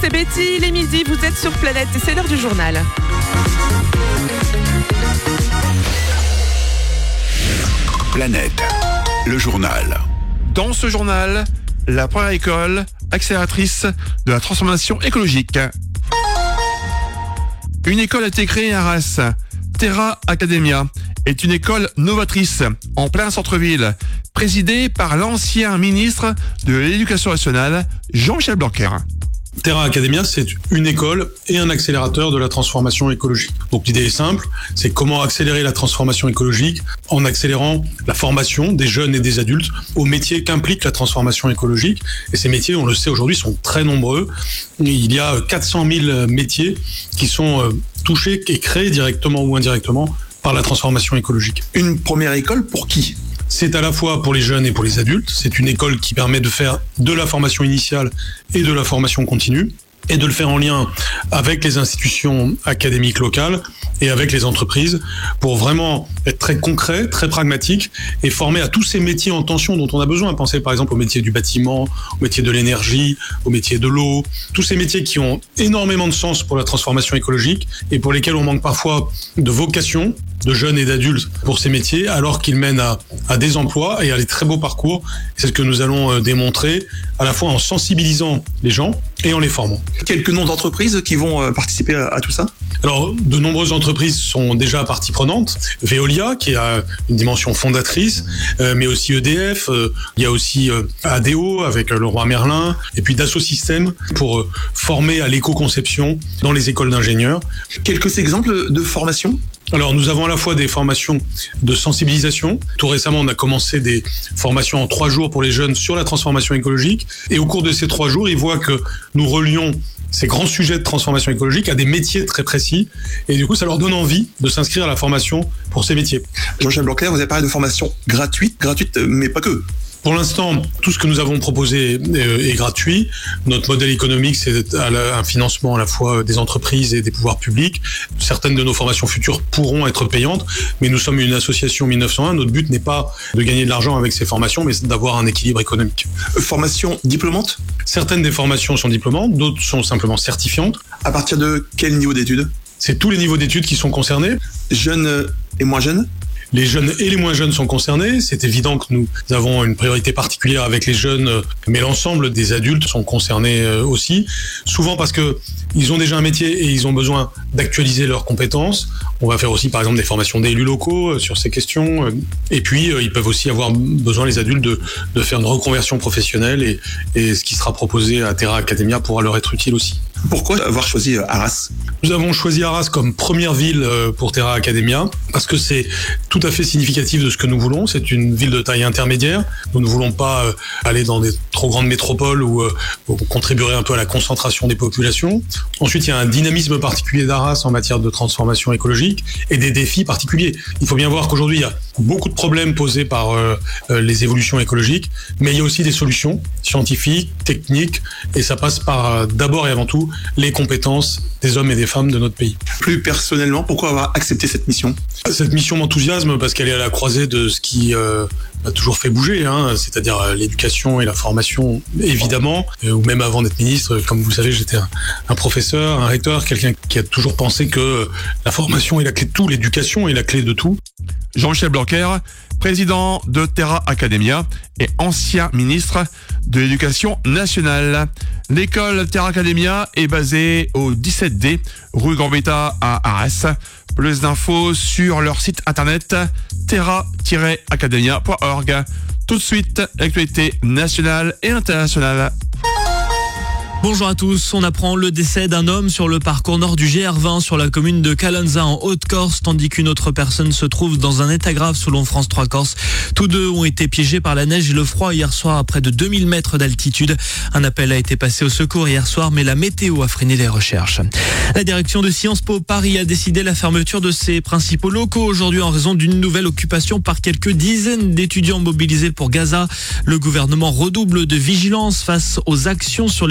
c'est Betty, les midis, vous êtes sur Planète et c'est l'heure du journal. Planète, le journal. Dans ce journal, la première école accélératrice de la transformation écologique. Une école a été créée à Arras. Terra Academia est une école novatrice en plein centre-ville, présidée par l'ancien ministre de l'Éducation nationale, Jean-Michel Blanquer. Terra Academia, c'est une école et un accélérateur de la transformation écologique. Donc l'idée est simple, c'est comment accélérer la transformation écologique en accélérant la formation des jeunes et des adultes aux métiers qu'implique la transformation écologique. Et ces métiers, on le sait aujourd'hui, sont très nombreux. Il y a 400 000 métiers qui sont touchés et créés directement ou indirectement par la transformation écologique. Une première école pour qui ? C'est à la fois pour les jeunes et pour les adultes. C'est une école qui permet de faire de la formation initiale et de la formation continue et de le faire en lien avec les institutions académiques locales et avec les entreprises pour vraiment être très concret, très pragmatique et former à tous ces métiers en tension dont on a besoin. Pensez par exemple au métier du bâtiment, au métier de l'énergie, au métier de l'eau, tous ces métiers qui ont énormément de sens pour la transformation écologique et pour lesquels on manque parfois de vocation, de jeunes et d'adultes pour ces métiers, alors qu'ils mènent à des emplois et à des très beaux parcours. C'est ce que nous allons démontrer, à la fois en sensibilisant les gens et en les formant. Quelques noms d'entreprises qui vont participer à tout ça ? Alors, de nombreuses entreprises sont déjà partie prenante. Veolia, qui a une dimension fondatrice, mais aussi EDF, il y a aussi ADO avec Leroy Merlin, et puis Dassault Systèmes pour former à l'éco-conception dans les écoles d'ingénieurs. Quelques exemples de formation ? Alors, nous avons à la fois des formations de sensibilisation. Tout récemment, on a commencé des formations en 3 jours pour les jeunes sur la transformation écologique. Et au cours de ces 3 jours, ils voient que nous relions ces grands sujets de transformation écologique à des métiers très précis. Et du coup, ça leur donne envie de s'inscrire à la formation pour ces métiers. Jean-Michel Blanquer, vous avez parlé de formation gratuite, mais pas que. Pour l'instant, tout ce que nous avons proposé est gratuit. Notre modèle économique, c'est un financement à la fois des entreprises et des pouvoirs publics. Certaines de nos formations futures pourront être payantes, mais nous sommes une association 1901. Notre but n'est pas de gagner de l'argent avec ces formations, mais d'avoir un équilibre économique. Formation diplômante ? Certaines des formations sont diplômantes, d'autres sont simplement certifiantes. À partir de quel niveau d'études ? C'est tous les niveaux d'études qui sont concernés. Jeunes et moins jeunes ? Les jeunes et les moins jeunes sont concernés. C'est évident que nous avons une priorité particulière avec les jeunes, mais l'ensemble des adultes sont concernés aussi. Souvent parce que ils ont déjà un métier et ils ont besoin d'actualiser leurs compétences. On va faire aussi, par exemple, des formations d'élus locaux sur ces questions. Et puis, ils peuvent aussi avoir besoin, les adultes, de faire une reconversion professionnelle et ce qui sera proposé à Terra Academia pourra leur être utile aussi. Pourquoi avoir choisi Arras ? Nous avons choisi Arras comme première ville pour Terra Academia parce que c'est tout à fait significatif de ce que nous voulons. C'est une ville de taille intermédiaire. Nous ne voulons pas aller dans des trop grandes métropoles où on contribuerait un peu à la concentration des populations. Ensuite, il y a un dynamisme particulier d'Arras en matière de transformation écologique et des défis particuliers. Il faut bien voir qu'aujourd'hui, il y a beaucoup de problèmes posés par les évolutions écologiques, mais il y a aussi des solutions scientifiques, techniques, et ça passe par d'abord et avant tout les compétences des hommes et des femmes de notre pays. Plus personnellement, pourquoi avoir accepté cette mission ? Cette mission m'enthousiasme parce qu'elle est à la croisée de ce qui a toujours fait bouger, c'est-à-dire l'éducation et la formation, évidemment, ou même avant d'être ministre, comme vous savez, j'étais un professeur, un recteur, quelqu'un qui a toujours pensé que la formation est la clé de tout, l'éducation est la clé de tout. Jean-Michel Blanquer, président de Terra Academia et ancien ministre de l'Éducation nationale. L'école Terra Academia est basée au 17D, rue Gambetta à Arras. Plus d'infos sur leur site internet terra-academia.org. Tout de suite, l'actualité nationale et internationale. Bonjour à tous, on apprend le décès d'un homme sur le parcours nord du GR20 sur la commune de Calanza en Haute-Corse, tandis qu'une autre personne se trouve dans un état grave selon France 3 Corse. Tous deux ont été piégés par la neige et le froid hier soir à près de 2000 mètres d'altitude. Un appel a été passé au secours hier soir, mais la météo a freiné les recherches. La direction de Sciences Po Paris a décidé la fermeture de ses principaux locaux aujourd'hui en raison d'une nouvelle occupation par quelques dizaines d'étudiants mobilisés pour Gaza. Le gouvernement redouble de vigilance face aux actions sur les campus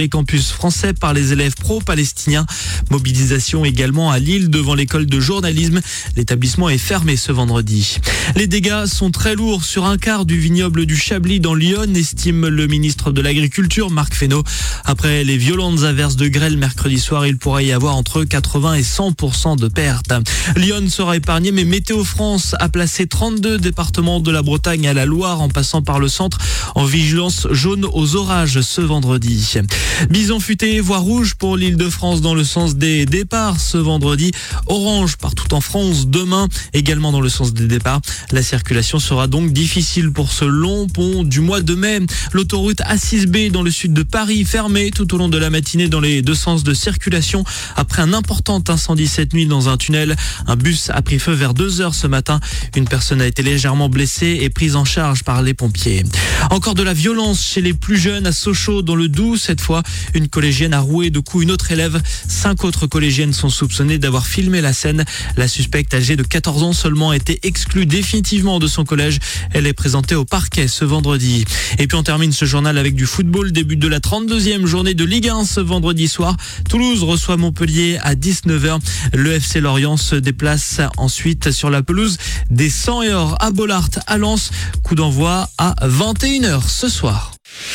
bus français par les élèves pro-palestiniens. Mobilisation également à Lille devant l'école de journalisme. L'établissement est fermé ce vendredi. Les dégâts sont très lourds sur un quart du vignoble du Chablis dans l'Yonne, estime le ministre de l'Agriculture, Marc Fesneau. Après les violentes averses de grêle mercredi soir, il pourrait y avoir entre 80 et 100% de pertes. Lyon sera épargné, mais Météo France a placé 32 départements de la Bretagne à la Loire en passant par le centre en vigilance jaune aux orages ce vendredi. Bison futé, voie rouge pour l'Île-de-France dans le sens des départs ce vendredi. Orange partout en France demain, également dans le sens des départs. La circulation sera donc difficile pour ce long pont du mois de mai. L'autoroute A6B dans le sud de Paris fermée tout au long de la matinée dans les deux sens de circulation après un important incendie cette nuit dans un tunnel. Un bus a pris feu vers 2h ce matin. Une personne a été légèrement blessée et prise en charge par les pompiers. Encore de la violence chez les plus jeunes à Sochaux dans le Doubs. Cette fois, une collégienne a roué de coups une autre élève. 5 autres collégiennes sont soupçonnées d'avoir filmé la scène. La suspecte âgée de 14 ans seulement a été exclue définitivement de son collège. Elle est présentée au parquet ce vendredi. Et puis on termine ce journal avec du football. Début de la 32e journée de Ligue 1 ce vendredi soir. Toulouse reçoit Montpellier à 19h. Le FC Lorient se déplace ensuite sur la pelouse des 100 et Or à Bollaert à Lens. Coup d'envoi à 21h ce soir.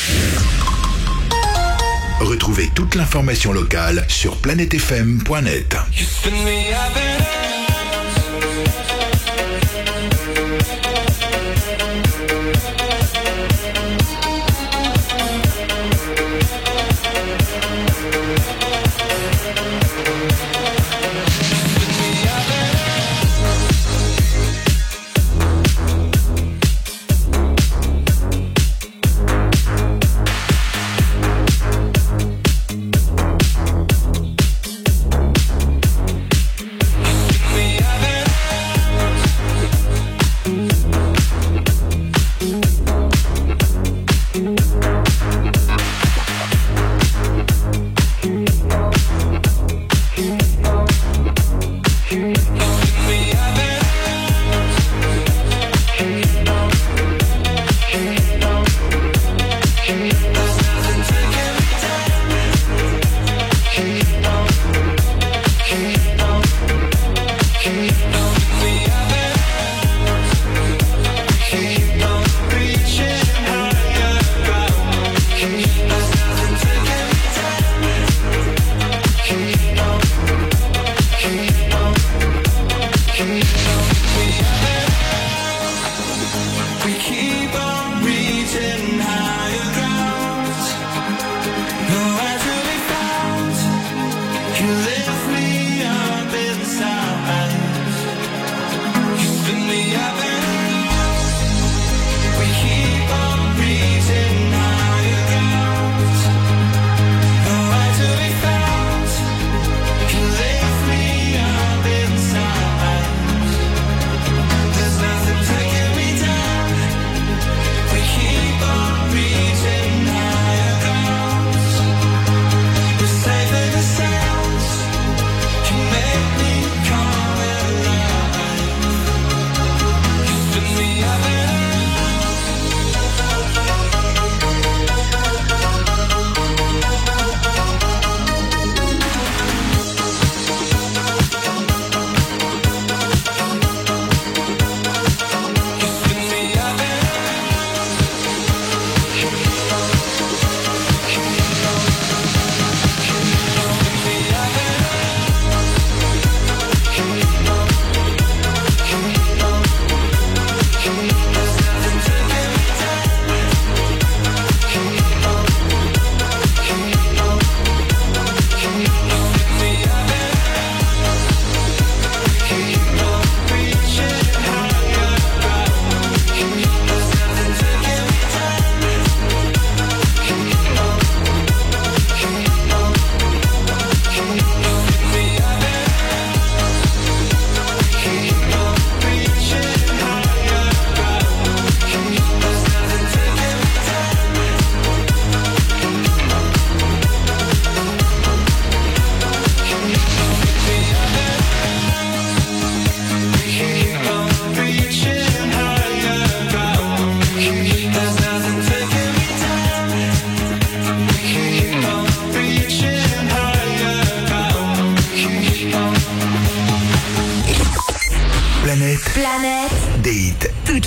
Retrouvez toute l'information locale sur planetefm.net.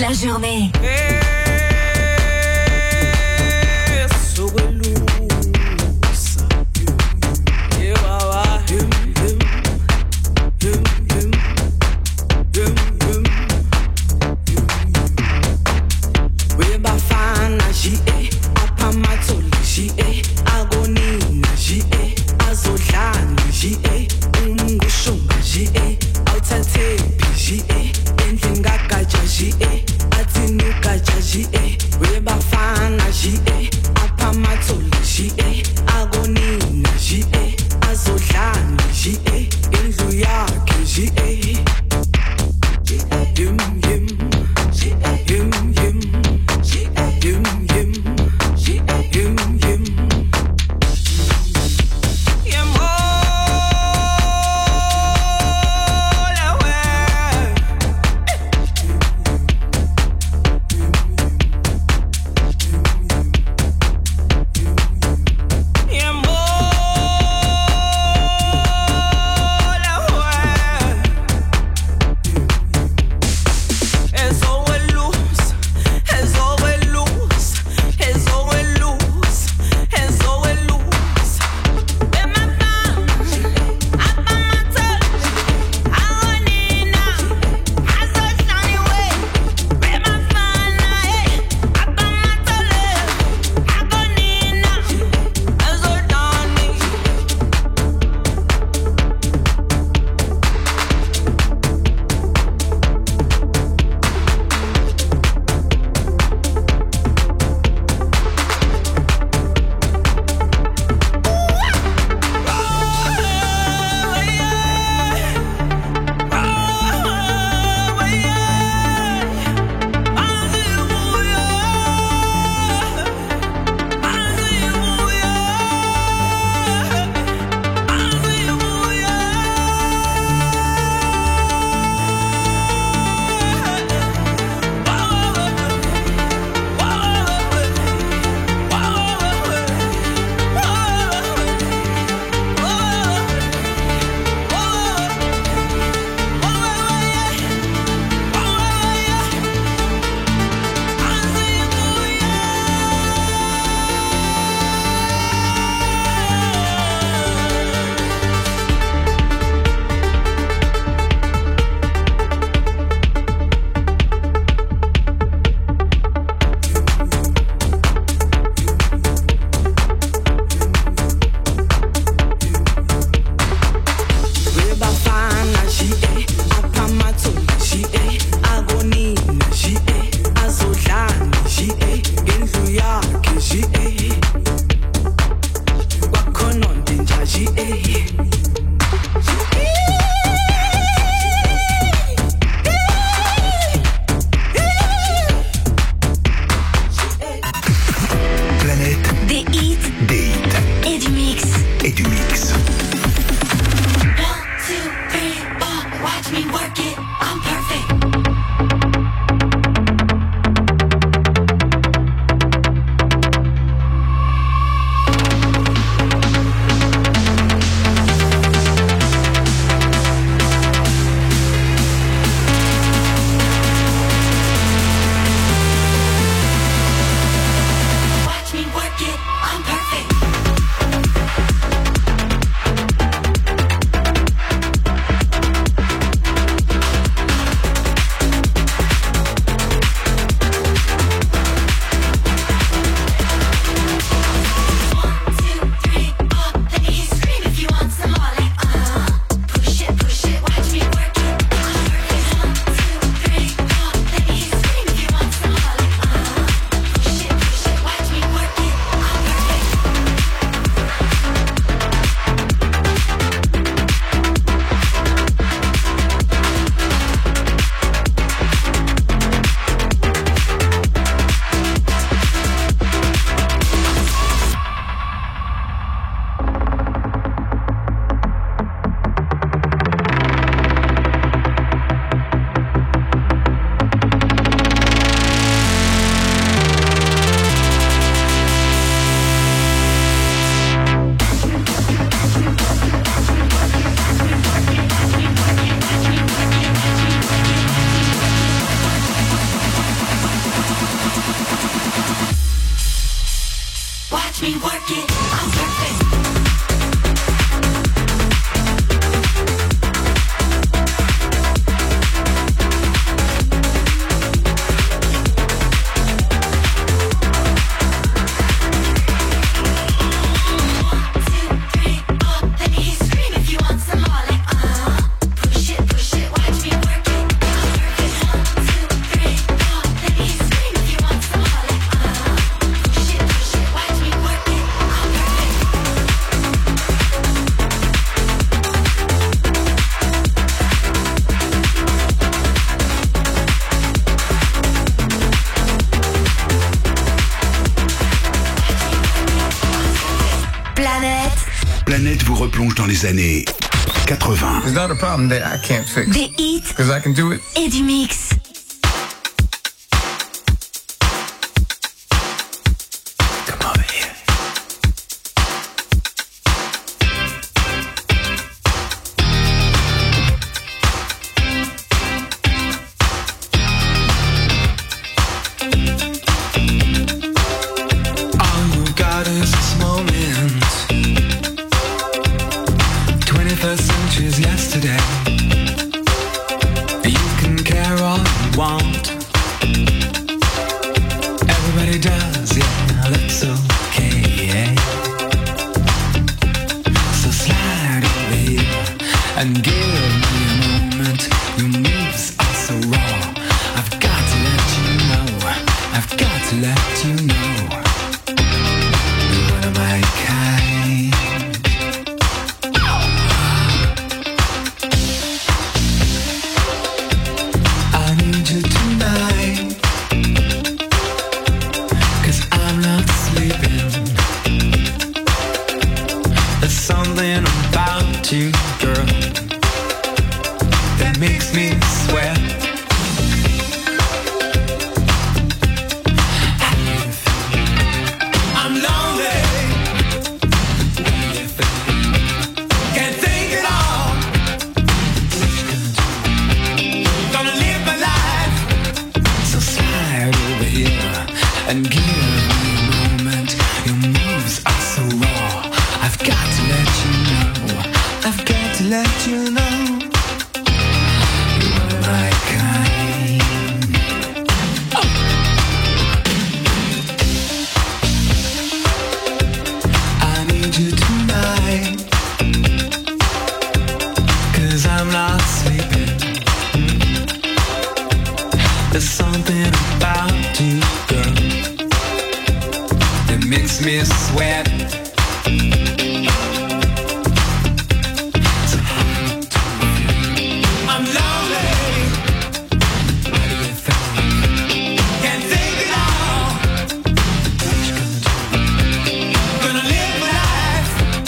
la journée. me work it. I'm perfect. Planète vous replonge dans les années 80. There's not a problem that I can't fix. Des hits Because I can do it. et du mix. Come over here. All you got is this moment. 21st century's yesterday. You can care all you want. Everybody does, yeah, that's okay. So slide over here and give me a moment. Your moves are so raw. I've got to let you know. I've got to let you know. You're one of my kind. I need you tonight, 'cause I'm not sleeping. There's something about you, girl, that makes me sweat. I'm lonely. Can't think at all. Gonna live my life. So slide over here and give me a moment. Your moves are so raw. I've got to let you know. I've got to let you know. You're one of my kind. I need you tonight, 'cause I'm not sleeping. There's something about you, girl, that makes me sweat. So I'm lonely. What do you think? Can't think at all. What you gonna do? Gonna live my life.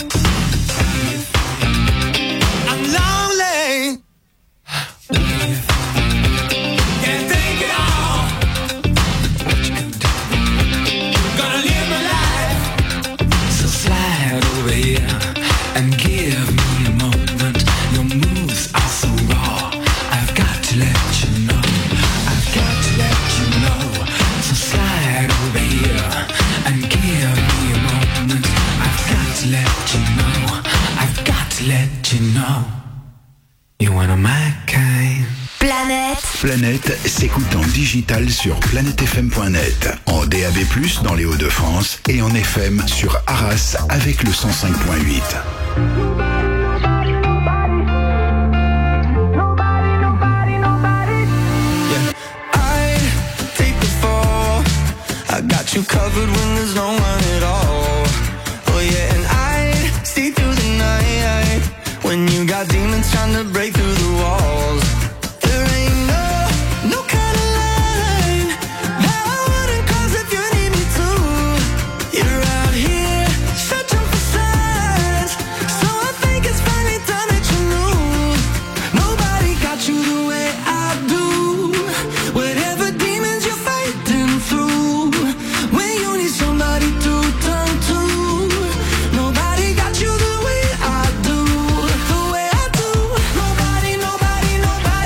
I'm lonely. What do you think? Can't think at all. What you gonna do? Gonna live my life. So slide over here and give me a moment. Your moves are so raw. I've got to let you know. I've got to let you know. So slide over here and give me a moment. I've got to let you know. I've got to let you know. You're one of my kind. Planète. Planète s'écoute en digital sur planetefm.net, en DAB+, dans les Hauts-de-France et en FM sur Arras avec le 105.8. I take the fall. I got you covered when there's no one at all. Oh yeah, and I see through the night when you got demons trying to break through the walls. There ain't no kind of line that I wouldn't cross if you need me to. You're out here searching for signs, so I think it's finally time that you knew. Nobody got you the way I do. Whatever demons you're fighting through, when you need somebody to turn to, nobody got you the way I do. The way I do. Nobody, nobody, nobody.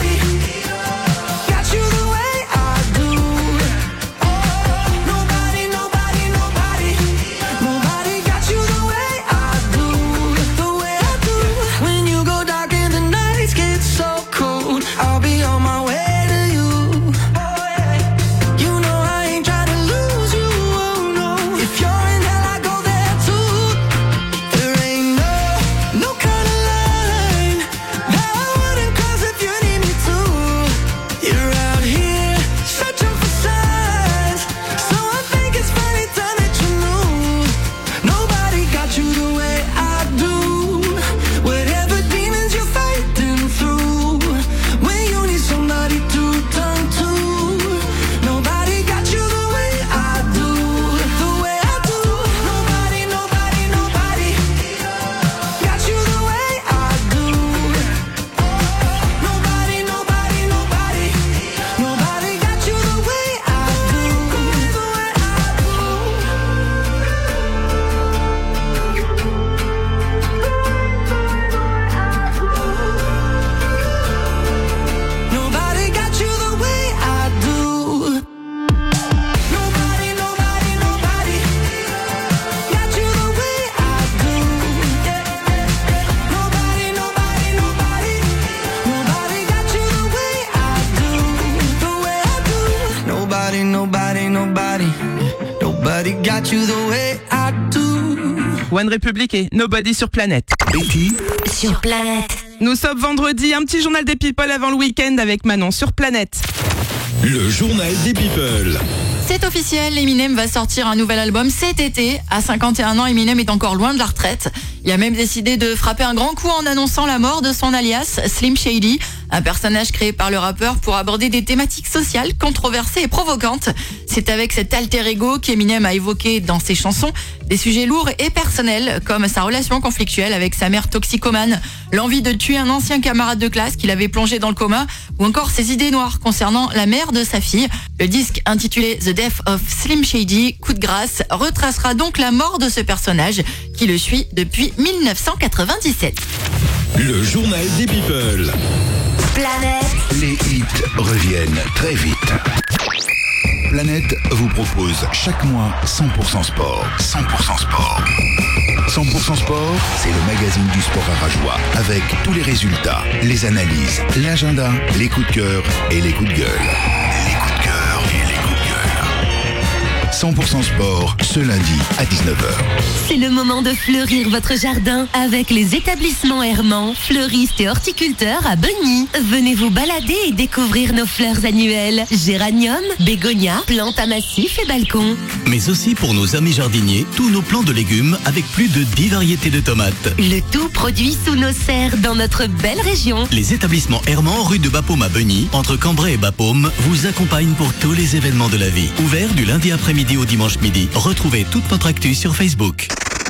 nobody got you the way I do. One Republic et Nobody sur Planète. Betty Sur Planète. Nous sommes vendredi, un petit journal des people avant le week-end avec Manon sur Planète. Le journal des people. C'est officiel, Eminem va sortir un nouvel album cet été. À 51 ans, Eminem est encore loin de la retraite. Il a même décidé de frapper un grand coup en annonçant la mort de son alias, Slim Shady, un personnage créé par le rappeur pour aborder des thématiques sociales, controversées et provocantes. C'est avec cet alter ego qu'Eminem a évoqué dans ses chansons des sujets lourds et personnels, comme sa relation conflictuelle avec sa mère toxicomane, l'envie de tuer un ancien camarade de classe qu'il avait plongé dans le coma, ou encore ses idées noires concernant la mère de sa fille. Le disque intitulé The Death of Slim Shady, coup de grâce, retracera donc la mort de ce personnage qui le suit depuis 1997. Le journal des people. Planète. Les hits reviennent très vite. Planète vous propose chaque mois 100% sport. 100% sport. 100% sport, c'est le magazine du sport arajois avec tous les résultats, les analyses, l'agenda, les coups de cœur et les coups de gueule. Les coups de cœur et les coups de gueule. 100% sport, ce lundi à 19h. C'est le moment de fleurir votre jardin avec les établissements Herman, fleuristes et horticulteurs à Beugny. Venez vous balader et découvrir nos fleurs annuelles. Géranium, bégonia, plantes à massif et balcons. Mais aussi pour nos amis jardiniers, tous nos plants de légumes avec plus de 10 variétés de tomates. Le tout produit sous nos serres dans notre belle région. Les établissements Herman, rue de Bapaume à Beugny, entre Cambrai et Bapaume, vous accompagnent pour tous les événements de la vie. Ouvert du lundi après-midi au dimanche midi. Retrouvez toute notre actu sur Facebook.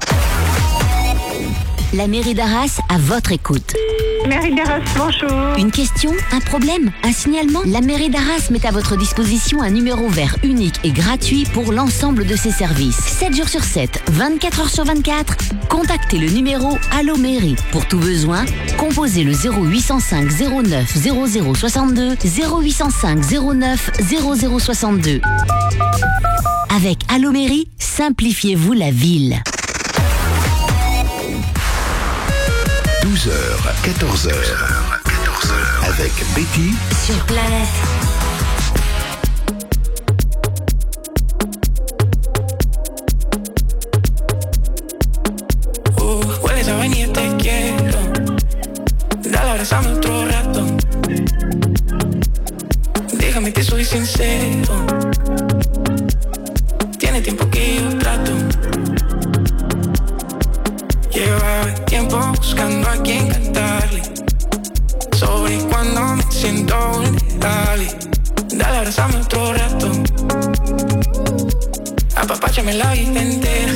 La mairie d'Arras à votre écoute. Mairie d'Arras, bonjour. Une question, un problème, un signalement? La mairie d'Arras met à votre disposition un numéro vert unique et gratuit pour l'ensemble de ses services. 7 jours sur 7, 24 heures sur 24, contactez le numéro Allo Mairie. Pour tout besoin, composez le 0805 09 0062 0805 09 0062. Avec Allo Mairie, simplifiez-vous la ville. 12h, 14h. Avec Betty sur Planète. Hueles a venir, te quiero. Dale, abrazame otro rato. Déjame que soy sincero. Tiene tiempo que yo trato. Llevaba tiempo buscando a quien cantarle sobre cuando me siento vulnerable. Dale, abrazame otro rato. Apapáchame la vida entera.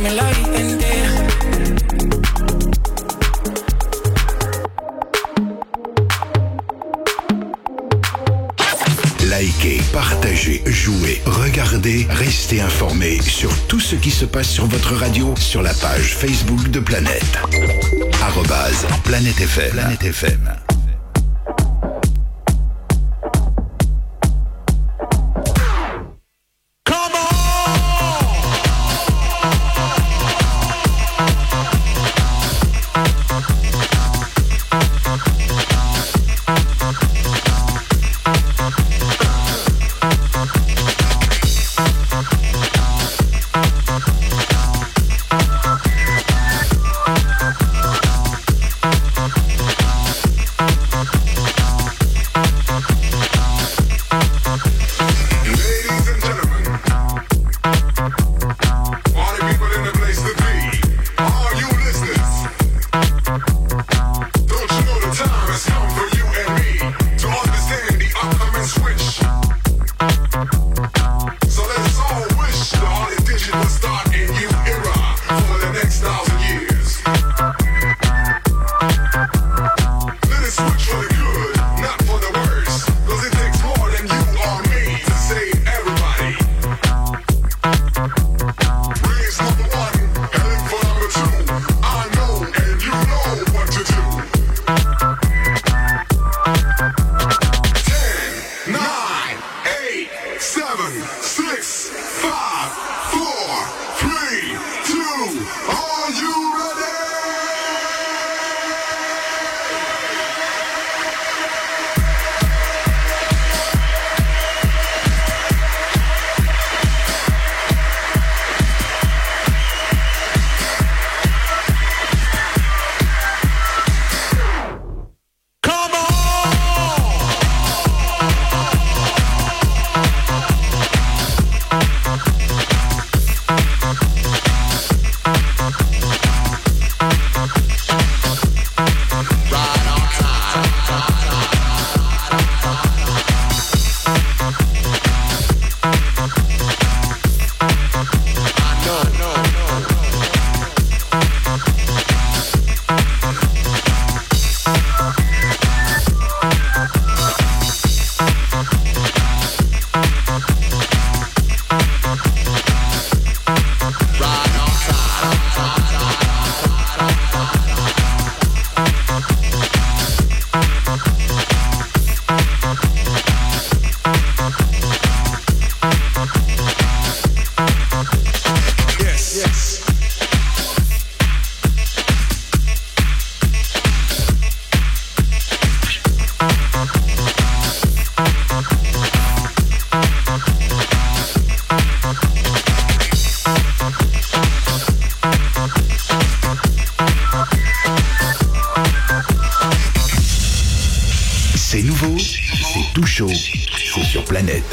que me lo intenté. Likez, partagez, jouez, regardez, restez informés sur tout ce qui se passe sur votre radio sur la page Facebook de Planète. @Planète FM. Planète FM. C'est nouveau, c'est tout chaud, c'est sur Planète.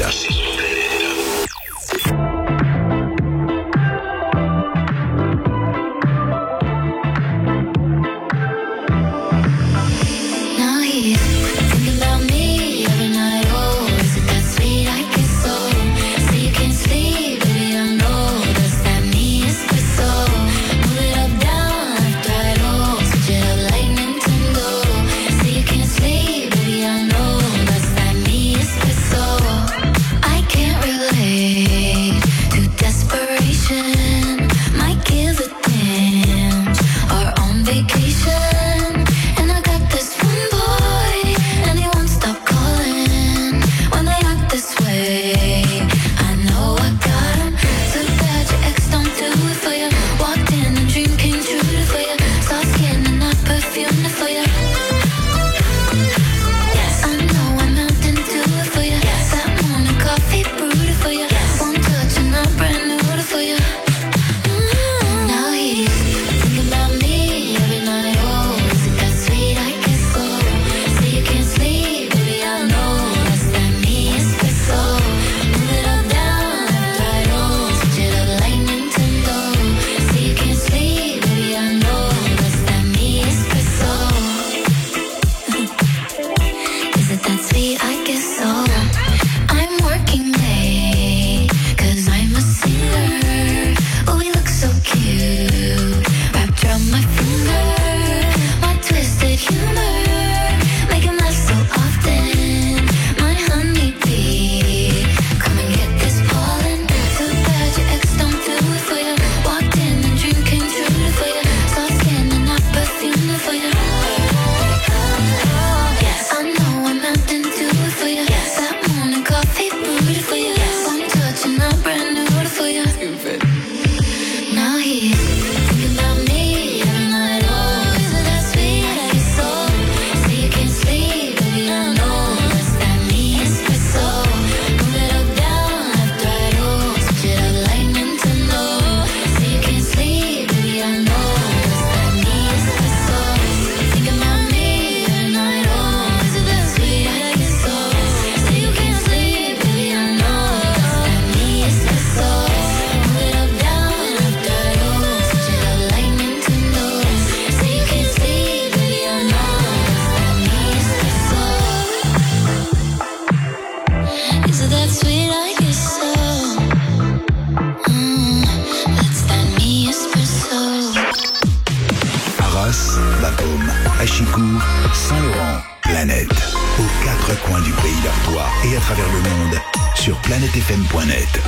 I Arras, Bapaume, Achicourt, Saint-Laurent, Planète. Aux quatre coins du pays d'Artois et à travers le monde sur planetefm.net.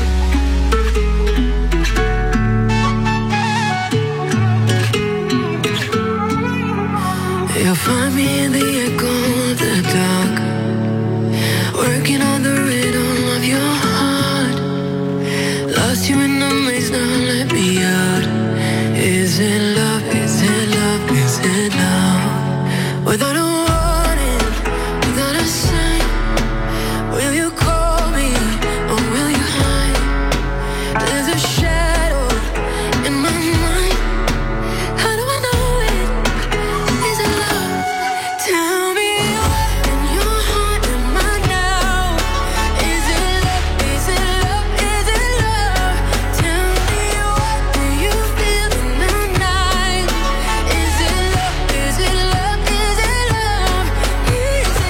You'll find me in the echo of the dark, working on the rhythm of your heart. Lost you in the maze, now let me out. Is it love, is it love, is it love? Without a warning, without a sign, will you call me or will you hide? There's a shadow in my mind. How do I know it? Is it love? Tell me what in your heart am I now? Is it love? Is it love? Is it love? Tell me what do you feel in the night? Is it love? Is it love? Is it love? Is it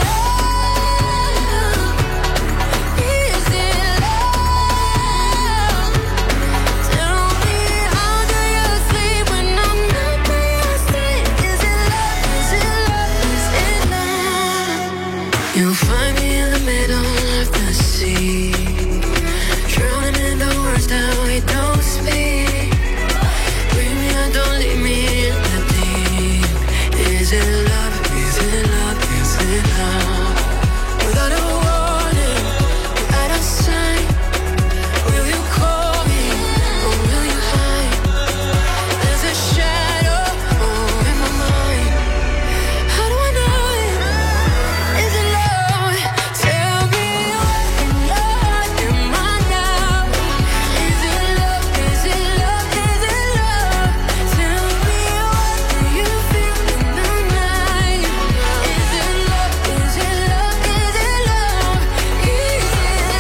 love? Is it love? Tell me how do you sleep when I'm not by your side? Is it love? Is it love? Is it love? You'll find me in the middle of the sea, drowning in the words that we don't speak. Bring me out, don't leave me in the deep. Is it love? Is it love? Is it love? Without a warning, without a sign, will you call me or will you hide? There's a shadow in my mind. How do I know it? Is it love? Tell me what in your heart am I now? Is it love? Is it love? Is it love? Tell me what do you feel in the night? Is it love? Is it love? Is it love? Is it love? Is it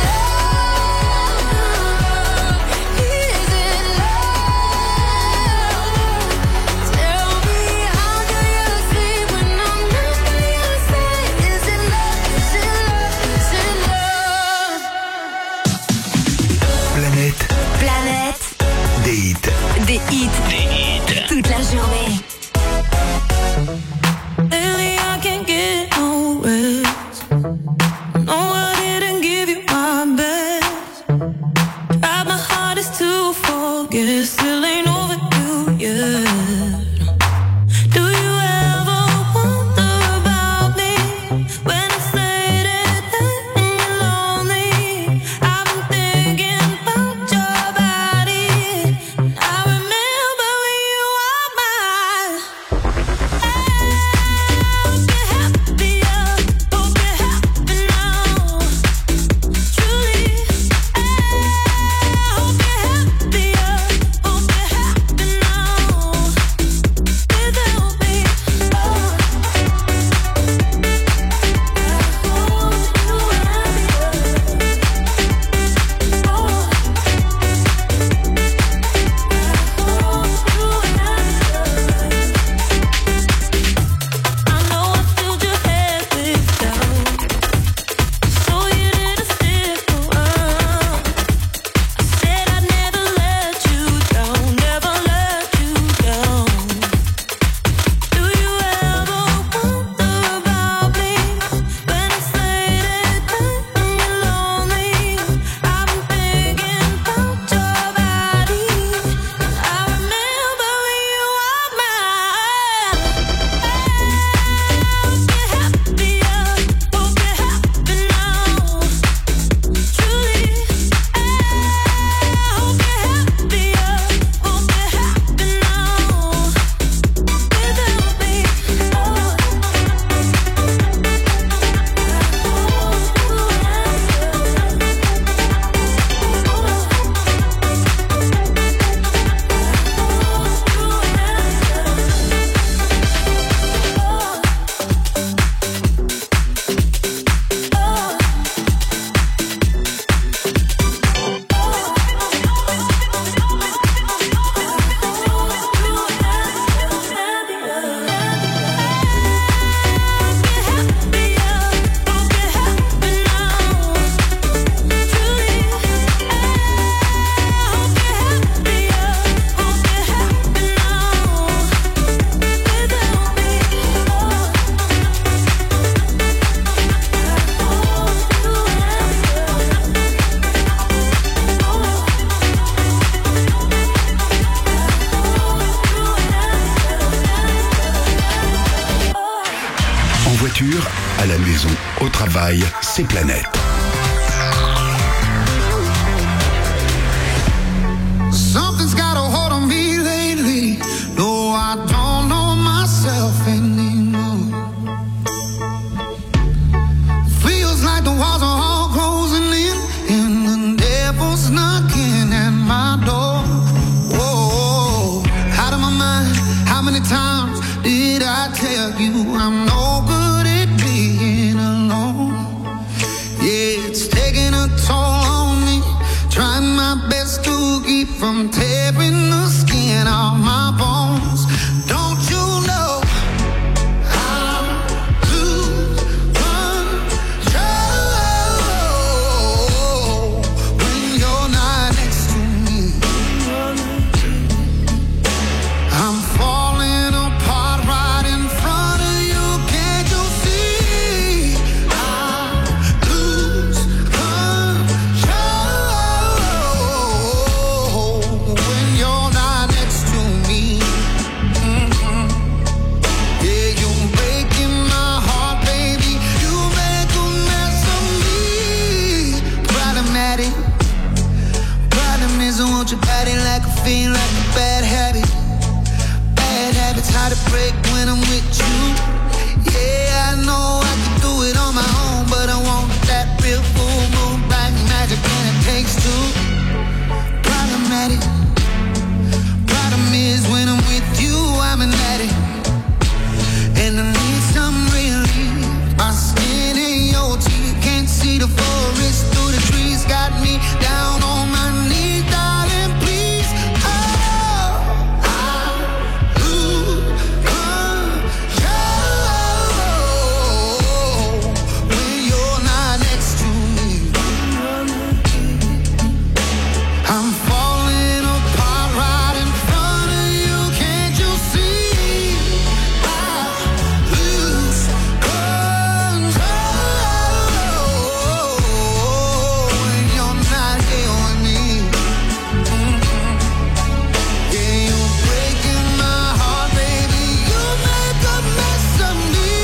love? Tell me how do you sleep when I'm not by your side? Is it love? Is it love? Is it love? Planète, Planète, des hits. des hits, toute la journée. Lately I can't get no rest. No, I didn't give you my best. Tried my hardest to forget, still ain't over you yet. Do you ever wonder about me when it's late at night and you're lonely? I've been thinking about your body. I remember when you were mine. Hope you're happier, hope you're happy now. Truly, hope you're happier, hope you're happy now. travail, c'est Planète. Something's got a hold on me lately. No, I don't know myself anymore. Feels like the walls are all closing in, and the devil's knocking at my door. Whoa, out of my mind. How many times did I tell you I'm no good at being alone? Yeah, it's taking a toll on me. Trying my best to keep from tearing the skin off my bones. Don't you know I'm lose control when you're not next to me? I'm falling apart right in front of you. Can't you see? I lose control when you're not next to me. Yeah, you're breaking my heart, baby. You make a mess of me. Problematic. Problem is I want your body like a fiend, like a bad habit. Bad habits hard to break when I'm with you. Yeah, I know I can do it on my own, but I want that real full moon black magic, and it takes two. Problematic. Problem is when I'm with you, I'm an addict, and I need some relief. My skin in your teeth, can't see the forest through the trees. Got me down on my knees, darling, please. Oh, I lose control when you're not next to me. I'm falling apart right in front of you. Can't you see? I lose control when you're not here with me. Yeah, you're breaking my heart, baby. You make a mess of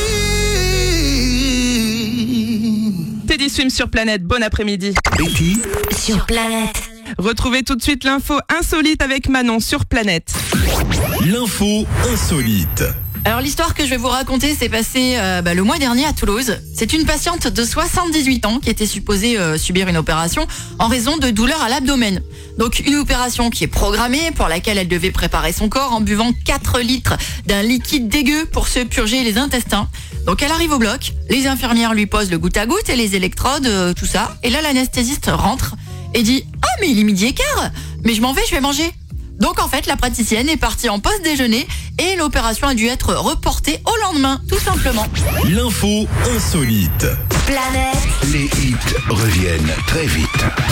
me. Teddy Swim sur Planète, bon après-midi. Betty Sur Planète. Retrouvez tout de suite l'info insolite avec Manon sur Planète. L'info insolite. Alors l'histoire que je vais vous raconter s'est passée le mois dernier à Toulouse. C'est une patiente de 78 ans qui était supposée subir une opération en raison de douleurs à l'abdomen. Donc une opération qui est programmée, pour laquelle elle devait préparer son corps en buvant 4 litres d'un liquide dégueu pour se purger les intestins. Donc elle arrive au bloc, les infirmières lui posent le goutte à goutte et les électrodes, tout ça. Et là l'anesthésiste rentre et dit « Ah mais il est 12h15, mais je m'en vais, je vais manger ». Donc en fait, la praticienne est partie en pause déjeuner et l'opération a dû être reportée au lendemain, tout simplement. L'info insolite. Planète. Les hits reviennent très vite.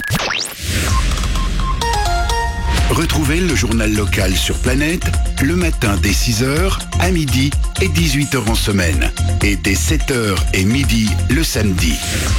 Retrouvez le journal local sur Planète le matin dès 6h, à midi et 18h en semaine. Et dès 7h et midi le samedi.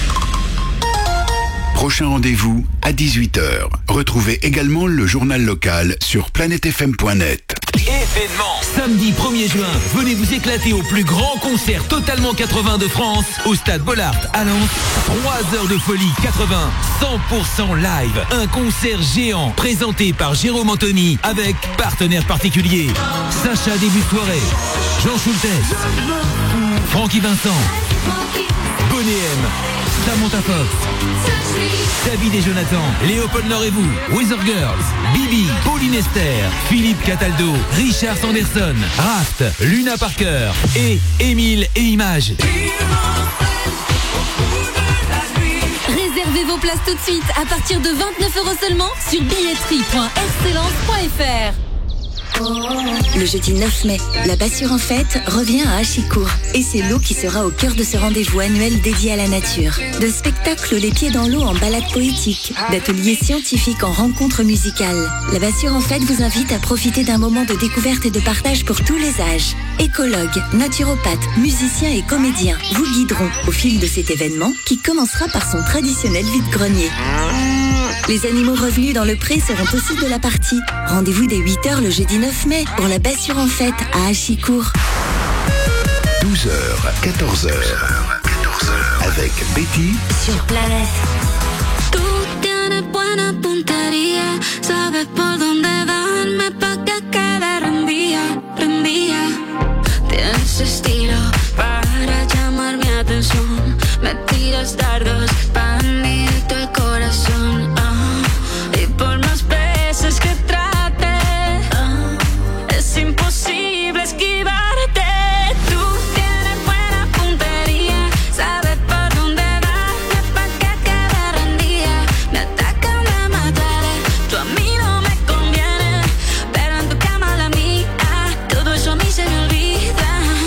Prochain rendez-vous à 18h. Retrouvez également le journal local sur planetefm.net. Événement. Samedi 1er juin, venez vous éclater au plus grand concert totalement 80 de France au stade Bollaert à Lens. 3 heures de folie 80, 100% live. Un concert géant présenté par Jérôme Anthony avec partenaires particuliers. Sacha début de soirée, Jean Schultes, Francky Vincent, Bonnet M, Samantha Fox, David et Jonathan, Léopold Nord et vous, Weather Girls, Bibi, Pauline Esther, Philippe Cataldo, Richard Sanderson, Raft, Luna Parker et Émile et Images. Réservez vos places tout de suite à partir de 29 € seulement sur billetterie.excellence.fr. Le jeudi 9 mai, la Bassure en fête revient à Achicourt. Et c'est l'eau qui sera au cœur de ce rendez-vous annuel dédié à la nature. De spectacles les pieds dans l'eau en balade poétique, d'ateliers scientifiques en rencontres musicales. La Bassure en fête vous invite à profiter d'un moment de découverte et de partage pour tous les âges. Écologues, naturopathes, musiciens et comédiens vous guideront au fil de cet événement qui commencera par son traditionnel vide-grenier. Les animaux revenus dans le pré seront aussi de la partie. Rendez-vous dès 8h le jeudi 9 mai pour la Bassure en fête à Achicourt. 12h, 14h. 14h avec Betty sur Planète. Tú tienes buena puntería, sabes por dónde darme pa' que quede rendía. Tienes estilo para llamar mi atención, me tiras dardos pa' directo el corazón. Y por más veces que trate, es imposible esquivarte. Tú tienes buena puntería, sabes por dónde darme pa' que quede rendida. Me atacan, me mataré, tú a mí no me conviene, pero en tu cama la mía, todo eso a mí se me olvida.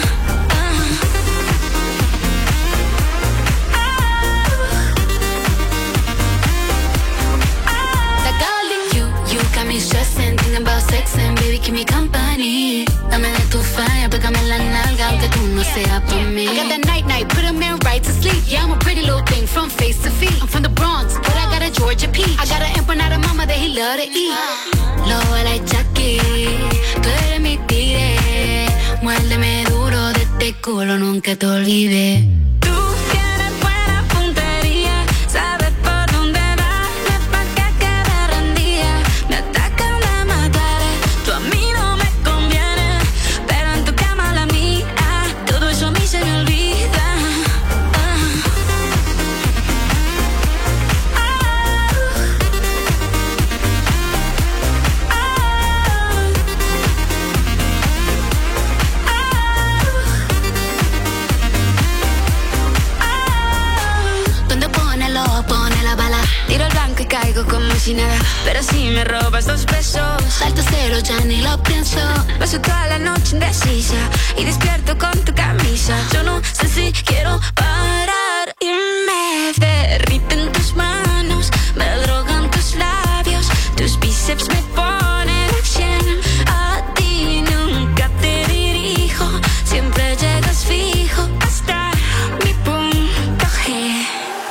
You got me stressing, thinking about sex and baby keep me company. Dame de tu falla, pégame la nalga aunque tú no seas por mí. I got that night, put a man right to sleep. Yeah, I'm a pretty little thing from face to feet. I'm from the Bronx, but I got a Georgia peach. I got an empanada mama that he love to eat. Lo like Jackie, tú eres mi tigre. Muérdeme duro de este culo, nunca te olvides. Tú tienes buena puntería, sabes por dónde darme pa' que quede rendida. Me atacan, me mataré, tú a mí no me conviene, pero en tu cama la mía, todo eso a mí se me olvida. Pone la bala, tiro el blanco y caigo como si nada. Pero si me robas 2 pesos, salto cero, ya ni lo pienso. Paso toda la noche indecisa y despierto con tu camisa. Yo no sé si quiero parar y me derriten tus manos, me drogan tus labios, tus bíceps me ponen al 100. A ti nunca te dirijo, siempre llegas fijo hasta mi punto G.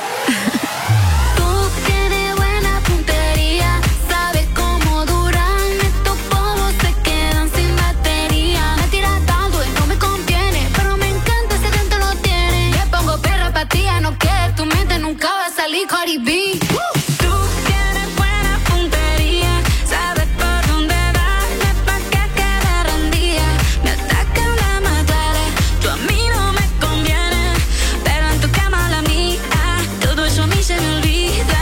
No que tu mente nunca va a salir Cardi B. Tú tienes buena puntería, sabes por dónde darme pa' que quede rendida. Me atacan, me mataré, tú a mí no me conviene, pero en tu cama la mía, todo eso a mí se me olvida.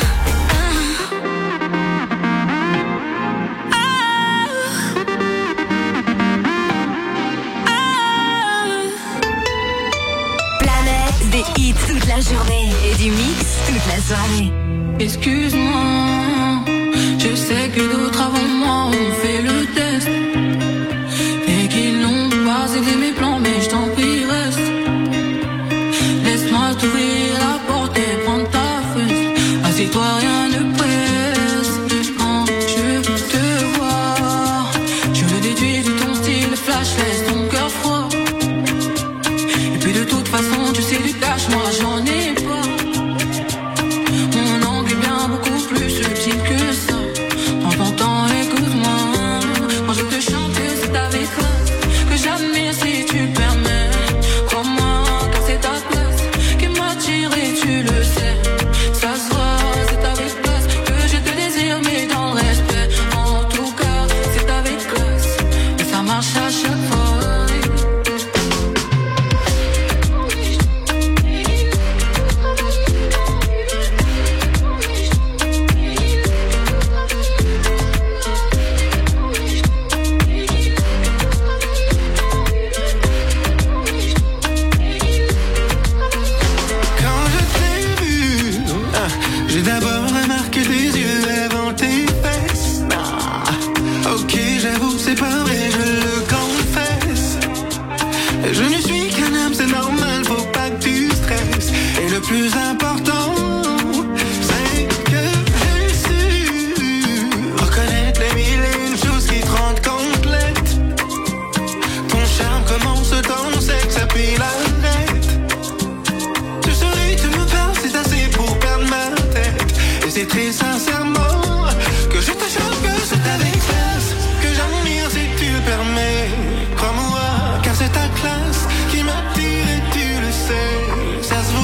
Planète, des hits toute la journée et du mix toute la soirée. Excuse-moi, je sais que d'autres avant moi ont fait le test et qu'ils n'ont pas aidé mes plans, mais je t'en prie reste. Laisse-moi t'ouvrir la porte et prendre ta fesse. Assieds-toi, rien ne presse. Quand je te vois, je le déduis de ton style flash, laisse ton cœur froid. Et puis de toute façon, tu sais du cash, moi j'en ai pas. Mon angle est bien beaucoup plus subtil que ça. Prends ton temps, écoute-moi. Quand je te chante, c'est avec classe que j'admire si tu permets. Crois-moi, car c'est ta place qui m'attire et tu le sais. Ça se voit, c'est avec classe que je te désire, mais dans le respect. En tout cas, c'est avec classe et ça marche à chaque fois. J'ai d'abord remarqué tes yeux avant tes fesses. Ok, j'avoue, c'est pas vrai, je le confesse. Je ne suis qu'un homme, c'est normal, faut pas que tu stresses. Et le plus important, c'est que j'ai su reconnaître les mille et une choses qui te rendent complète. Ton charme commence dans le sexe, puis l'arrête. Tu souris, tu me parles, c'est assez pour perdre ma tête. Et c'est très sincèrement que je te chante, que c'est avec classe que j'admire si tu le permets. Crois-moi, car c'est ta classe qui m'attire et tu le sais. Ça se voit.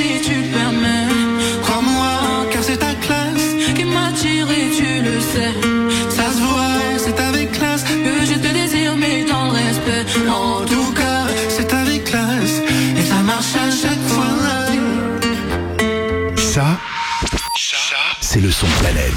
si tu permets. Crois-moi, car c'est ta classe qui m'attire et tu le sais. Ça se voit, c'est avec classe que je te désire, mais dans le respect. En tout cas, c'est avec classe et ça marche à chaque fois. Ça, c'est le son Planète.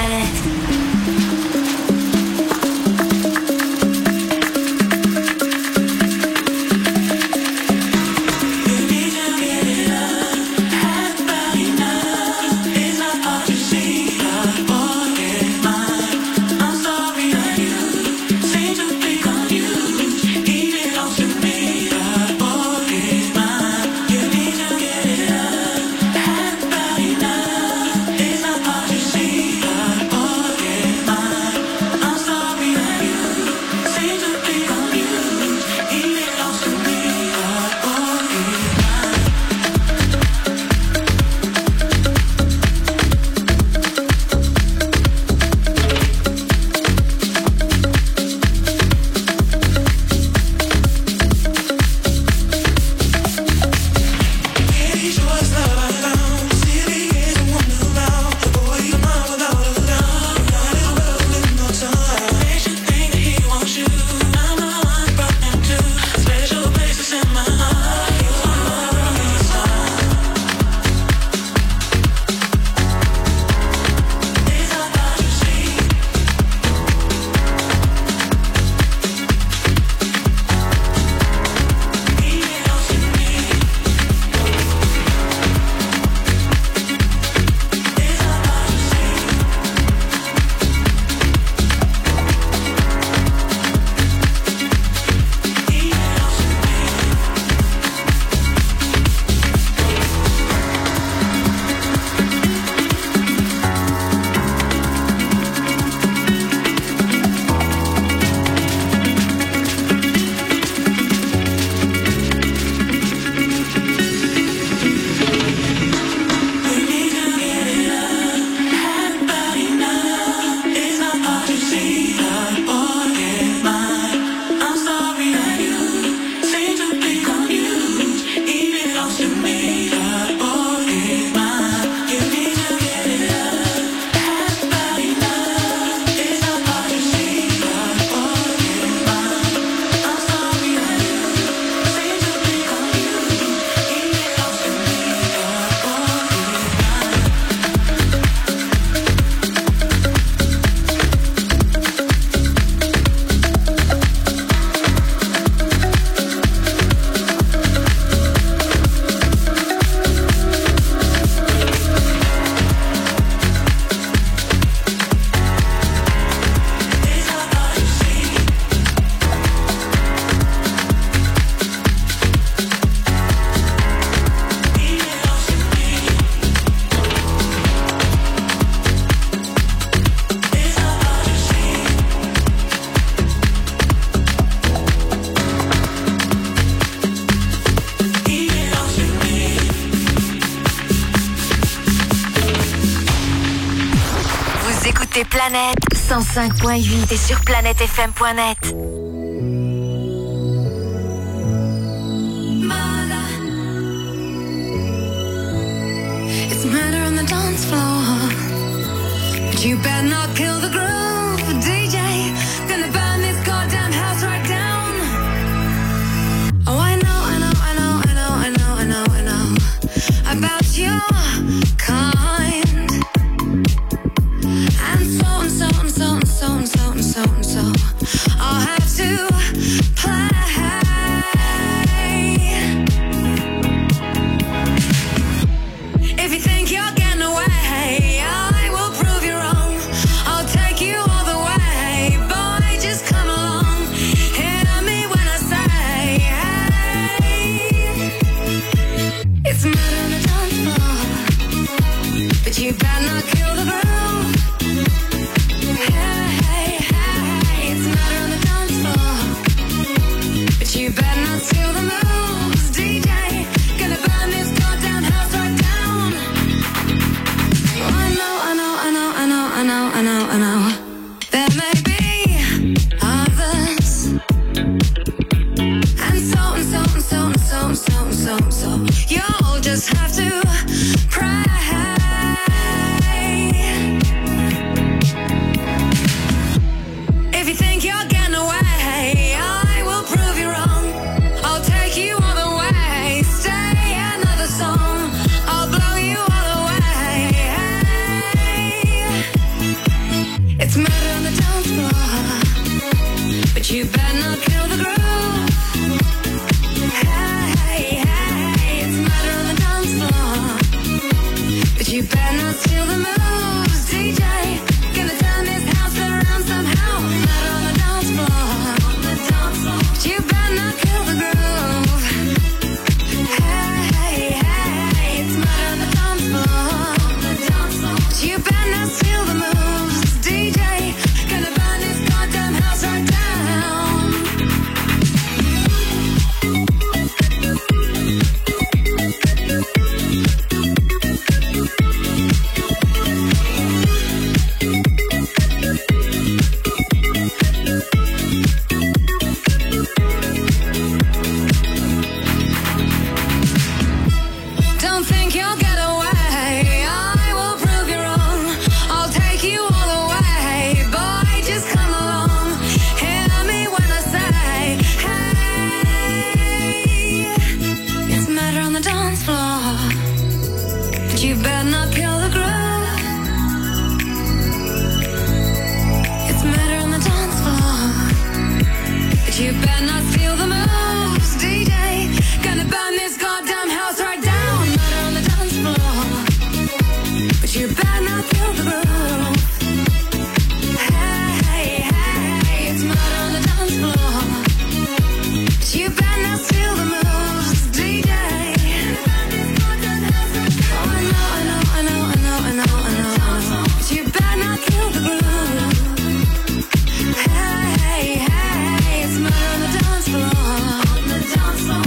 Planète 105.8 et sur planètefm.net. It's murder on the dance floor, but you better not kill the groove, DJ. Gonna burn this goddamn house right down. Oh, I know about your kind. So I'll have to play. If you think you're getting away, I will prove you wrong. I'll take you all the way. Boy, just come along. Hear me when I say, hey. It's murder on the dance floor, but you better not kill the groove. You better not steal the moves, DJ. Gonna burn this goddamn house right down. Oh, I know. There may be others, and so. You'll just have to but you better not steal the moves, DJ. Gonna turn this house around somehow. Not on the dance floor, but you better not kill the groove. Hey, hey, it's murder on the dance floor, but you better not steal the moves, DJ. Gonna burn this goddamn house right down. Don't think you'll get away. I will prove you wrong. I'll take you all the way. Boy, just come along. Hear me when I say, hey, it's murder on the dance floor, but you better not kill the groove. It's murder on the dance floor, but you better not steal the moves, DJ. Gonna burn this goddamn house right down. Murder on the dance floor, but you better not kill the groove. Hey, hey, it's murder on the dance floor, but you better not steal the moves, DJ. Oh, I know, I know, I know, I know, I know, I know, but you better not kill the groove. Hey, hey, it's murder on the dance floor, on the dance floor.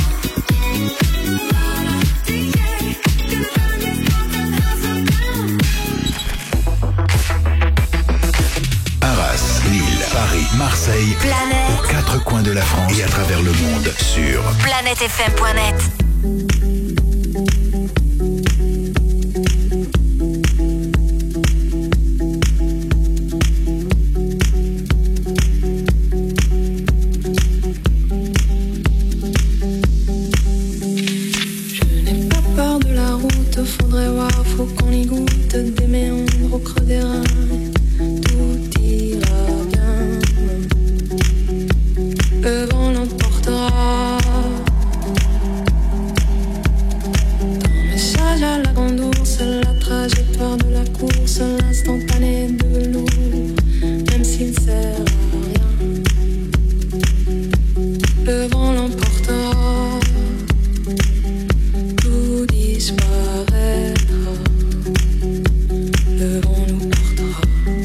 Arras, Lille, Paris, Marseille, Planète. aux quatre coins de la France et à travers le monde sur PlanèteFM.net. Je n'ai pas peur de la route, faudrait voir, faut qu'on y goûte. Des méandres au creux des reins, tout ira bien. Le vent l'emportera. Ton message à la grande ours, la trajectoire de la course, l'instantané de velours, même s'il sert à rien. Le vent l'emportera. Tout disparaîtra, le vent nous portera.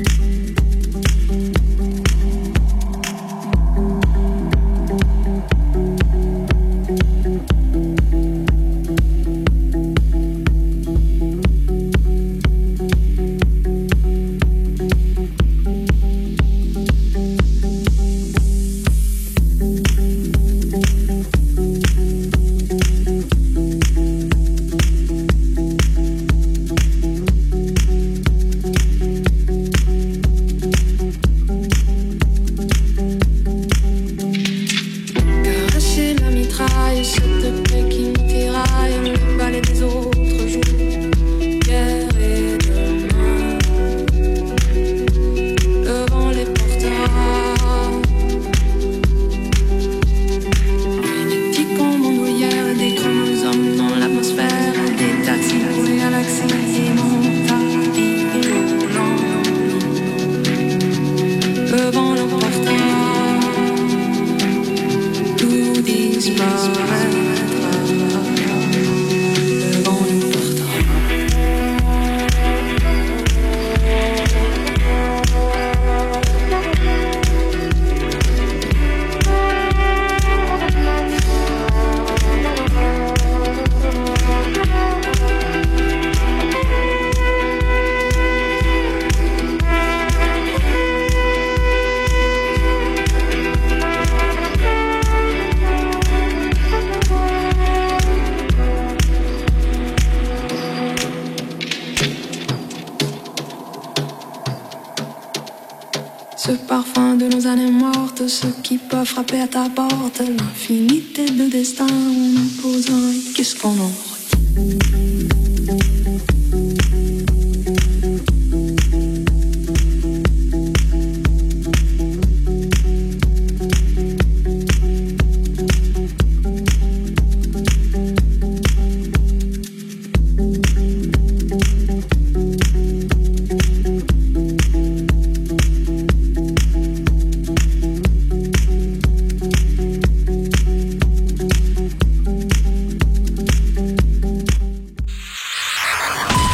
Caresser la mitraille, cette paix qui nous tiraille, le balai des autres jours, hier et demain. Le vent les portera. Des petits combandouillères, des chromosomes dans l'atmosphère, des taxis pour les galaxies, des montagnes, le vent l'emportera. Tout disparaîtra, le vent nous portera. Ce parfum de nos années mortes, ce qui peut frapper à ta porte, l'infinité de destins, on nous pose un, qu'est-ce qu'on en retient?